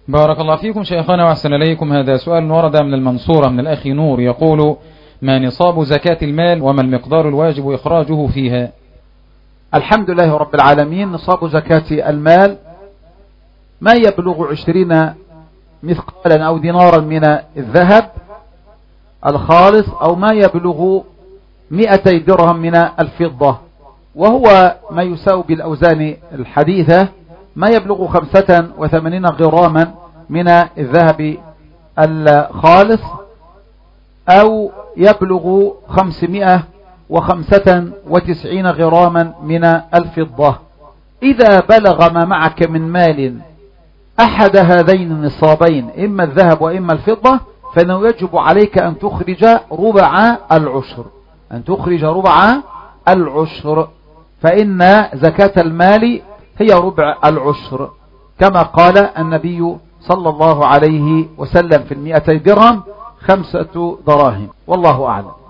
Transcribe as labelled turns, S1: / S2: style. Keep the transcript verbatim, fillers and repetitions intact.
S1: بارك الله فيكم شيخنا وأحسن إليكم. هذا سؤال ورد من المنصورة من الأخ نور، يقول: ما نصاب زكاة المال وما المقدار الواجب إخراجه فيها؟
S2: الحمد لله رب العالمين. نصاب زكاة المال ما يبلغ عشرين مثقالا أو دينارا من الذهب الخالص، أو ما يبلغ مئتي درهم من الفضة، وهو ما يساوي بالأوزان الحديثة ما يبلغ خمسة وثمانين غراما من الذهب الخالص، أو يبلغ خمسمائة وخمسة وتسعين غراما من الفضة. إذا بلغ ما معك من مال أحد هذين النصابين، إما الذهب وإما الفضة، فإنه يجب عليك أن تخرج ربع العشر، أن تخرج ربع العشر، فإن زكاة المال هي ربع العشر، كما قال النبي صلى الله عليه وسلم: في المئتي درهم خمسة دراهم. والله أعلم.